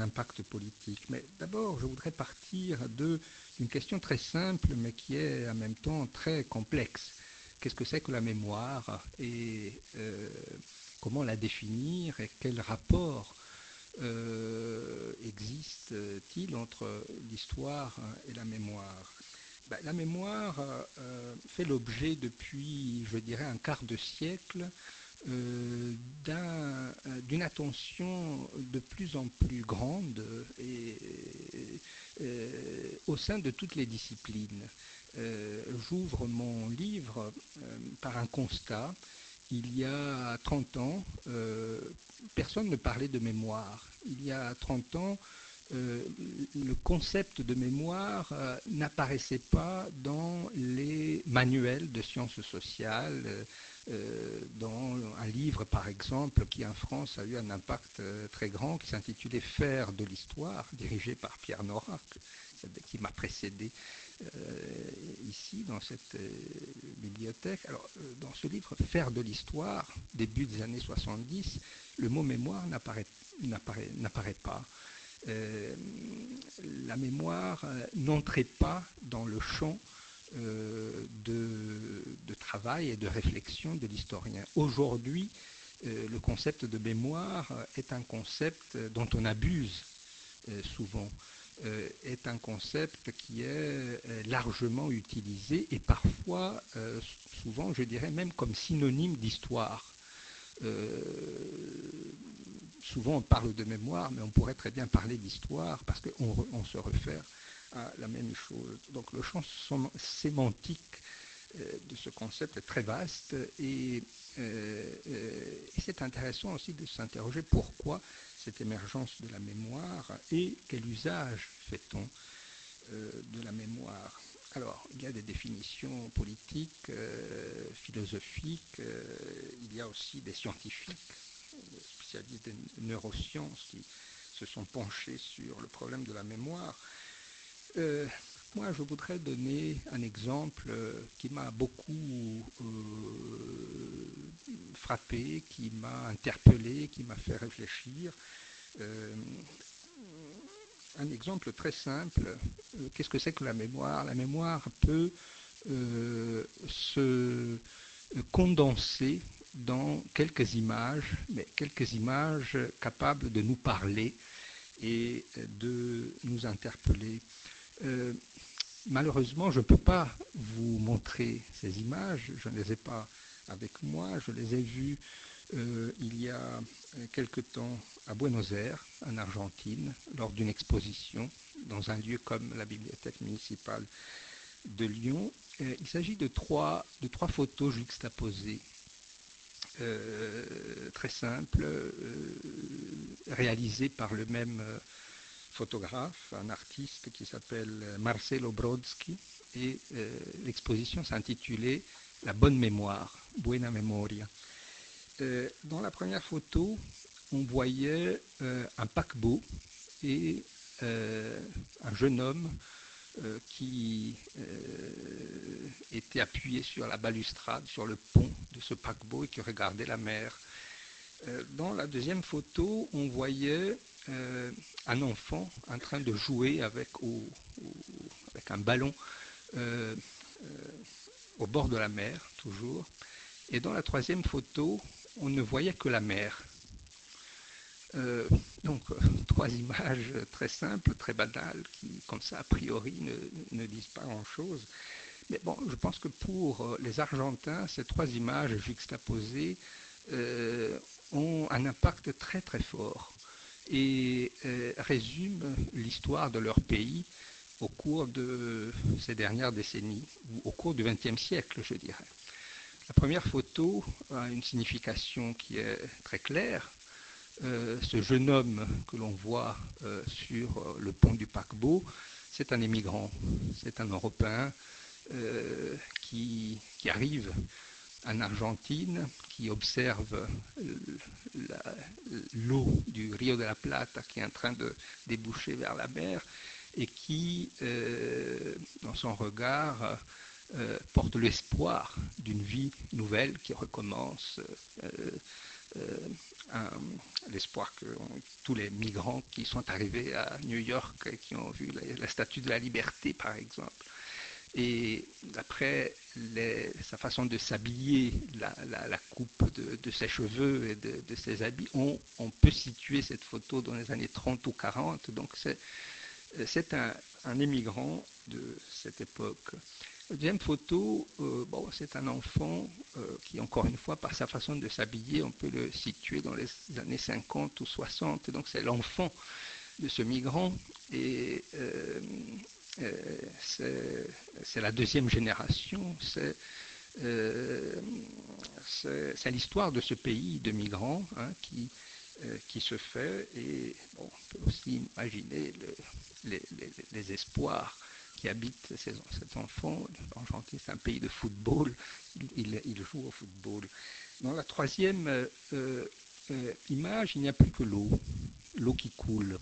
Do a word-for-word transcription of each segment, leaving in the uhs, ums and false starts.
impact politique. Mais d'abord, je voudrais partir de, d'une question très simple, mais qui est en même temps très complexe. Qu'est-ce que c'est que la mémoire et euh, comment la définir et quel rapport euh, existe-t-il entre l'histoire et la mémoire? Ben, la mémoire euh, fait l'objet depuis, je dirais, un quart de siècle euh, d'un, d'une attention de plus en plus grande et, et, et, au sein de toutes les disciplines. Euh, j'ouvre mon livre euh, par un constat. Il y a trente ans, euh, personne ne parlait de mémoire. Il y a trente ans, euh, le concept de mémoire euh, n'apparaissait pas dans les manuels de sciences sociales, euh, dans un livre, par exemple, qui en France a eu un impact euh, très grand, qui s'intitulait « Faire de l'histoire », dirigé par Pierre Nora, qui m'a précédé Euh, ici, dans cette euh, bibliothèque. Alors, euh, dans ce livre, Faire de l'histoire, début des années soixante-dix, le mot mémoire n'apparaît, n'apparaît, n'apparaît pas. Euh, la mémoire euh, n'entrait pas dans le champ euh, de, de travail et de réflexion de l'historien. Aujourd'hui, euh, le concept de mémoire est un concept dont on abuse euh, souvent. Euh, est un concept qui est euh, largement utilisé et parfois, euh, souvent, je dirais même comme synonyme d'histoire. Euh, souvent on parle de mémoire, mais on pourrait très bien parler d'histoire parce qu'on on se réfère à la même chose. Donc le champ sémantique euh, de ce concept est très vaste et, euh, et c'est intéressant aussi de s'interroger pourquoi cette émergence de la mémoire et quel usage fait-on euh, de la mémoire. Alors, il y a des définitions politiques, euh, philosophiques, euh, il y a aussi des scientifiques, des spécialistes des neurosciences qui se sont penchés sur le problème de la mémoire. Euh, moi, je voudrais donner un exemple qui m'a beaucoup euh, frappé, qui m'a interpellé, qui m'a fait réfléchir. Euh, un exemple très simple, euh, qu'est-ce que c'est que la mémoire? La mémoire peut euh, se condenser dans quelques images, mais quelques images capables de nous parler et de nous interpeller. Euh, malheureusement, je ne peux pas vous montrer ces images, je ne les ai pas avec moi, je les ai vues euh, il y a quelque temps à Buenos Aires, en Argentine, lors d'une exposition dans un lieu comme la bibliothèque municipale de Lyon. Euh, il s'agit de trois, de trois photos juxtaposées, euh, très simples, euh, réalisées par le même euh, photographe, un artiste qui s'appelle Marcelo Brodsky, et euh, l'exposition s'intitulait « La bonne mémoire », Buena Memoria. Euh, dans la première photo, on voyait euh, un paquebot et euh, un jeune homme euh, qui euh, était appuyé sur la balustrade, sur le pont de ce paquebot et qui regardait la mer. Euh, dans la deuxième photo, on voyait euh, un enfant en train de jouer avec, au, au, avec un ballon euh, euh, au bord de la mer, toujours. Et dans la troisième photo, on ne voyait que la mer. Euh, donc, euh, trois images très simples, très banales, qui, comme ça, a priori, ne, ne disent pas grand-chose. Mais bon, je pense que pour les Argentins, ces trois images juxtaposées euh, ont un impact très très fort et euh, résument l'histoire de leur pays au cours de ces dernières décennies, ou au cours du vingtième siècle, je dirais. La première photo a une signification qui est très claire. Euh, ce jeune homme que l'on voit euh, sur le pont du paquebot, c'est un émigrant, c'est un Européen euh, qui, qui arrive en Argentine, qui observe la, l'eau du Rio de la Plata qui est en train de déboucher vers la mer et qui, euh, dans son regard, euh, porte l'espoir d'une vie nouvelle qui recommence euh, euh, l'espoir que on, tous les migrants qui sont arrivés à New York et qui ont vu la, la Statue de la Liberté, par exemple, et d'après sa façon de s'habiller, la, la, la, coupe de, de ses cheveux et de, de ses habits, on, on peut situer cette photo dans les années trente ou quarante. Donc c'est un, un émigrant de cette époque. La deuxième photo, euh, bon, c'est un enfant euh, qui, encore une fois, par sa façon de s'habiller, on peut le situer dans les années cinquante ou soixante. Donc c'est l'enfant de ce migrant. Et euh, euh, c'est la deuxième génération. C'est euh, l'histoire de ce pays de migrants hein, qui, euh, qui se fait. Et bon, on peut aussi imaginer le, les, les, les espoirs qui habite ces, cet enfant. L'Argentine, c'est un pays de football, il, il, il joue au football. Dans la troisième euh, euh, image, il n'y a plus que l'eau, l'eau qui coule.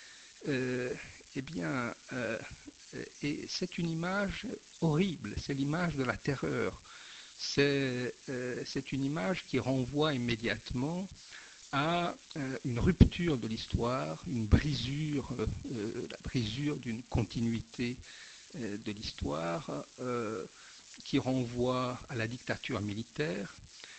Euh, eh bien, euh, et c'est une image horrible, c'est l'image de la terreur. C'est euh, une image qui renvoie immédiatement à euh, une rupture de l'histoire, une brisure, euh, la brisure d'une continuité euh, de l'histoire euh, qui renvoie à la dictature militaire.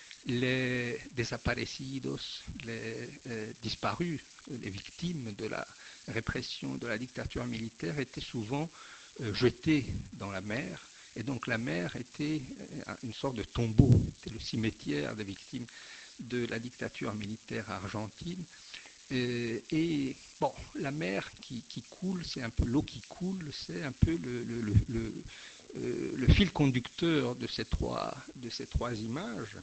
Les desaparecidos, les euh, disparus, les victimes de la répression de la dictature militaire étaient souvent euh, jetés dans la mer. Et donc la mer était une sorte de tombeau, c'était le cimetière des victimes de la dictature militaire argentine. Et, et bon, la mer qui, qui coule, c'est un peu l'eau qui coule, c'est un peu le, le, le, le, euh, le fil conducteur de ces trois, de ces trois images.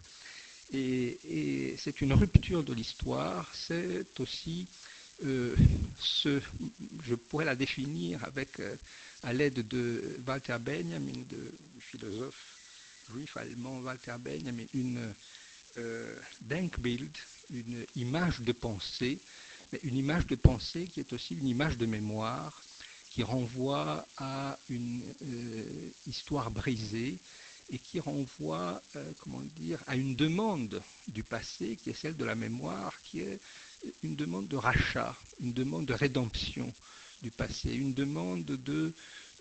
Et, et c'est une rupture de l'histoire, c'est aussi euh, ce, je pourrais la définir avec, euh, à l'aide de Walter Benjamin, de, du philosophe juif allemand Walter Benjamin, une euh, Denkbild, une image de pensée, mais une image de pensée qui est aussi une image de mémoire, qui renvoie à une euh, histoire brisée et qui renvoie, euh, comment dire, à une demande du passé qui est celle de la mémoire, qui est une demande de rachat, une demande de rédemption du passé, une demande de,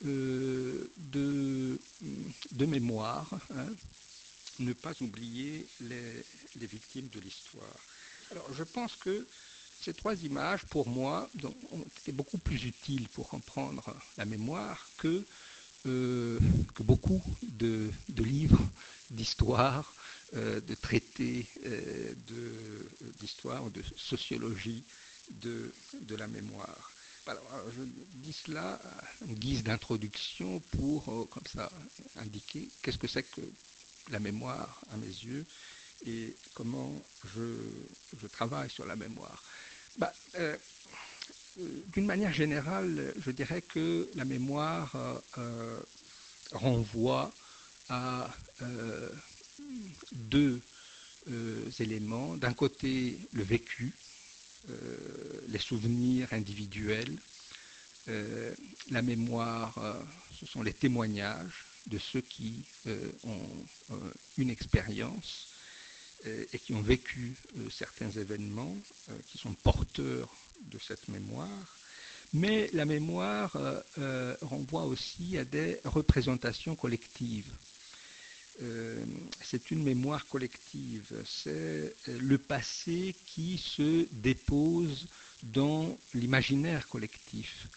euh, de, de mémoire, hein, ne pas oublier les, les victimes de l'histoire. Alors je pense que ces trois images, pour moi, ont été beaucoup plus utiles pour comprendre la mémoire que, euh, que beaucoup de, de livres d'histoire, euh, de traités euh, d'histoire ou de sociologie de, de la mémoire. Alors, je dis cela en guise d'introduction pour, euh, comme ça, indiquer qu'est-ce que c'est que la mémoire à mes yeux et comment je, je travaille sur la mémoire. Bah, euh, d'une manière générale, je dirais que la mémoire euh, euh, renvoie à euh, deux euh, éléments. D'un côté, le vécu, euh, les souvenirs individuels. Euh, la mémoire, euh, ce sont les témoignages de ceux qui euh, ont euh, une expérience euh, et qui ont vécu euh, certains événements, euh, qui sont porteurs de cette mémoire. Mais la mémoire euh, euh, renvoie aussi à des représentations collectives. Euh, c'est une mémoire collective, c'est le passé qui se dépose dans l'imaginaire collectif.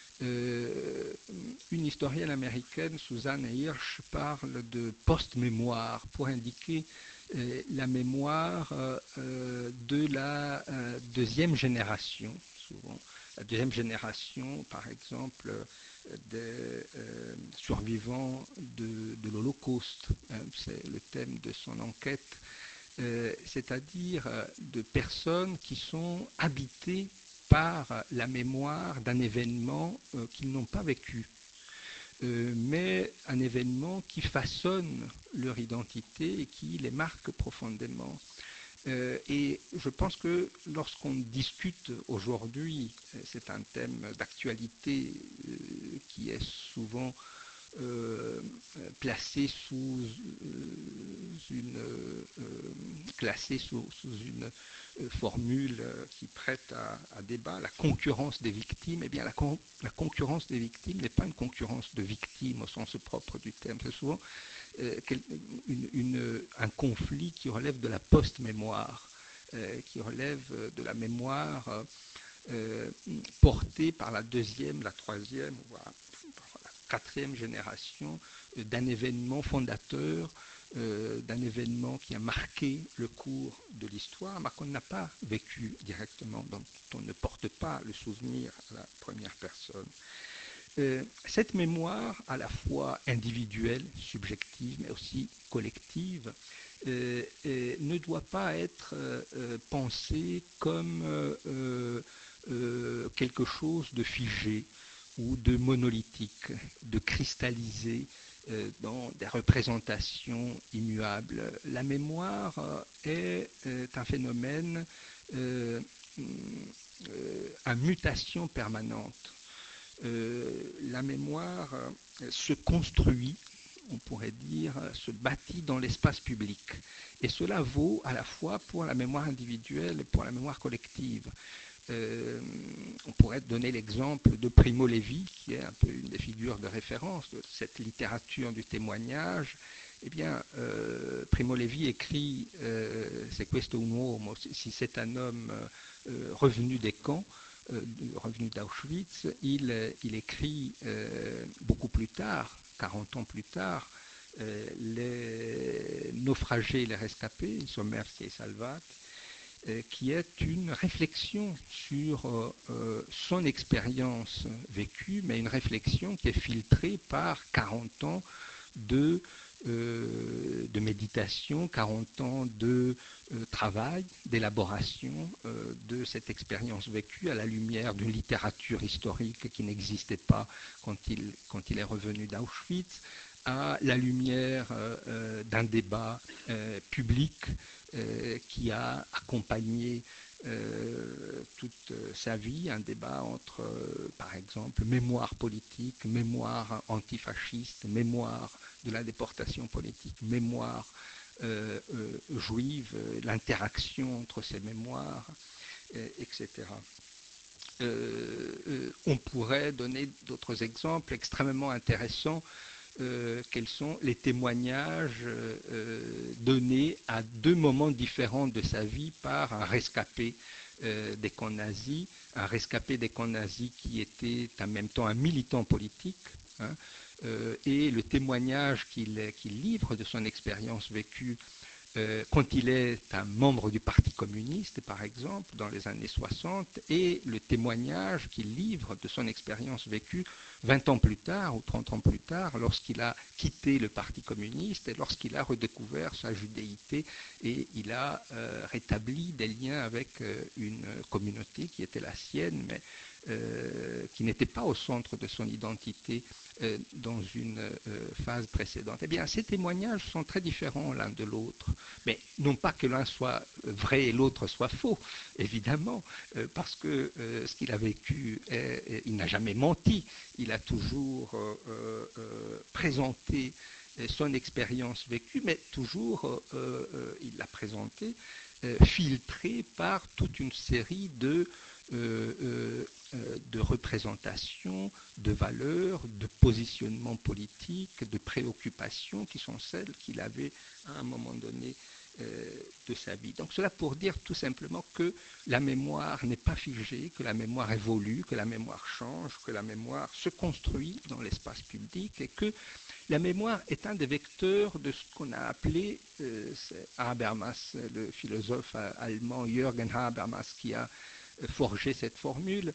Euh, une historienne américaine, Suzanne Hirsch, parle de post-mémoire pour indiquer euh, la mémoire euh, de la euh, deuxième génération, souvent. La deuxième génération, par exemple, des euh, survivants de, de l'Holocauste, hein, c'est le thème de son enquête, euh, c'est-à-dire de personnes qui sont habitées par la mémoire d'un événement euh, qu'ils n'ont pas vécu, euh, mais un événement qui façonne leur identité et qui les marque profondément. Euh, et je pense que lorsqu'on discute aujourd'hui, c'est un thème d'actualité euh, qui est souvent euh, placé sous euh, une euh, classé sous, sous une euh, formule euh, qui prête à, à débat, la concurrence des victimes. Eh bien, la, con, la concurrence des victimes n'est pas une concurrence de victimes au sens propre du terme. C'est souvent euh, une, une, un conflit qui relève de la post-mémoire, euh, qui relève de la mémoire euh, euh, portée par la deuxième, la troisième, voire la quatrième génération euh, d'un événement fondateur, euh, d'un événement qui a marqué le cours de l'histoire, mais qu'on n'a pas vécu directement, dont on ne porte pas le souvenir à la première personne. Euh, cette mémoire, à la fois individuelle, subjective, mais aussi collective, euh, euh, ne doit pas être euh, pensée comme euh, euh, quelque chose de figé ou de monolithique, de cristallisé euh, dans des représentations immuables. La mémoire est, est un phénomène euh, euh, à mutation permanente. Euh, la mémoire euh, se construit, on pourrait dire, se bâtit dans l'espace public. Et cela vaut à la fois pour la mémoire individuelle et pour la mémoire collective. Euh, on pourrait donner l'exemple de Primo Levi, qui est un peu une des figures de référence de cette littérature du témoignage. Eh bien, euh, Primo Levi écrit euh, « C'est questo un uomo », si c'est un homme euh, revenu des camps, euh, revenu d'Auschwitz, il, il écrit euh, beaucoup plus tard, quarante ans plus tard, euh, les naufragés et les rescapés, Sommersi et Salvat, qui est une réflexion sur euh, son expérience vécue, mais une réflexion qui est filtrée par quarante ans de, euh, de méditation, quarante ans de euh, travail, d'élaboration euh, de cette expérience vécue à la lumière d'une littérature historique qui n'existait pas quand il, quand il est revenu d'Auschwitz, à la lumière euh, d'un débat euh, public euh, qui a accompagné euh, toute sa vie, un débat entre, euh, par exemple, mémoire politique, mémoire antifasciste, mémoire de la déportation politique, mémoire euh, euh, juive, l'interaction entre ces mémoires, euh, et cetera. Euh, euh, on pourrait donner d'autres exemples extrêmement intéressants. Euh, quels sont les témoignages euh, donnés à deux moments différents de sa vie par un rescapé euh, des camps nazis, un rescapé des camps nazis qui était en même temps un militant politique, hein, euh, et le témoignage qu'il qu'il livre de son expérience vécue euh, quand il est un membre du Parti communiste, par exemple, dans les années soixante, et le témoignage qu'il livre de son expérience vécue vingt ans plus tard ou trente ans plus tard, lorsqu'il a quitté le Parti communiste et lorsqu'il a redécouvert sa judéité et il a euh, rétabli des liens avec euh, une communauté qui était la sienne, mais euh, qui n'était pas au centre de son identité euh, dans une euh, phase précédente. Eh bien, ces témoignages sont très différents l'un de l'autre, mais non pas que l'un soit vrai et l'autre soit faux, évidemment, euh, parce que euh, ce qu'il a vécu, est, est, il n'a jamais menti, il a toujours euh, euh, présenté son expérience vécue, mais toujours euh, euh, il l'a présenté euh, filtré par toute une série de Euh, euh, de représentations, de valeurs, de positionnements politiques, de préoccupations qui sont celles qu'il avait à un moment donné euh, de sa vie. Donc cela pour dire tout simplement que la mémoire n'est pas figée, que la mémoire évolue, que la mémoire change, que la mémoire se construit dans l'espace public et que la mémoire est un des vecteurs de ce qu'on a appelé, euh, c'est Habermas, le philosophe allemand Jürgen Habermas, qui a forger cette formule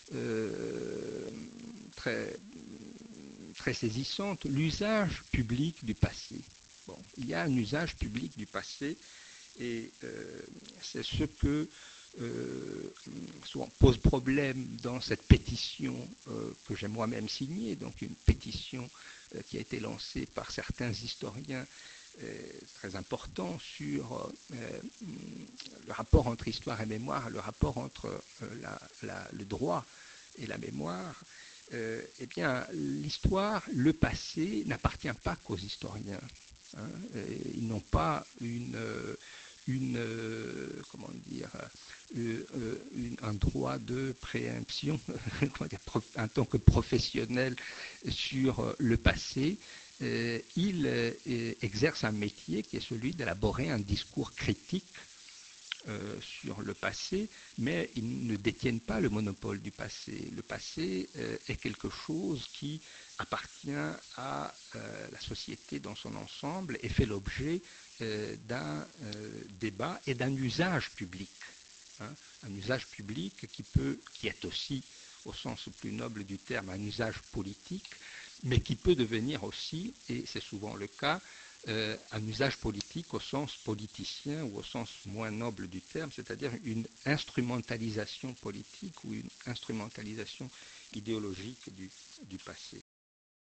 euh, très, très saisissante, l'usage public du passé. Bon, il y a un usage public du passé et euh, c'est ce que euh, souvent pose problème dans cette pétition euh, que j'ai moi-même signée, donc une pétition euh, qui a été lancée par certains historiens très important sur euh, le rapport entre histoire et mémoire, le rapport entre euh, la, la, le droit et la mémoire. euh, eh bien, l'histoire, le passé, n'appartient pas qu'aux historiens. Hein. Ils n'ont pas une, une comment dire, une, un droit de préemption en tant que professionnel sur le passé. Euh, ils euh, exercent un métier qui est celui d'élaborer un discours critique Euh, sur le passé, mais ils ne détiennent pas le monopole du passé. Le passé euh, est quelque chose qui appartient à euh, la société dans son ensemble et fait l'objet euh, d'un euh, débat et d'un usage public. Hein, un usage public qui peut, qui est aussi, au sens plus noble du terme, un usage politique, mais qui peut devenir aussi, et c'est souvent le cas, Euh, un usage politique au sens politicien ou au sens moins noble du terme, c'est-à-dire une instrumentalisation politique ou une instrumentalisation idéologique du, du passé.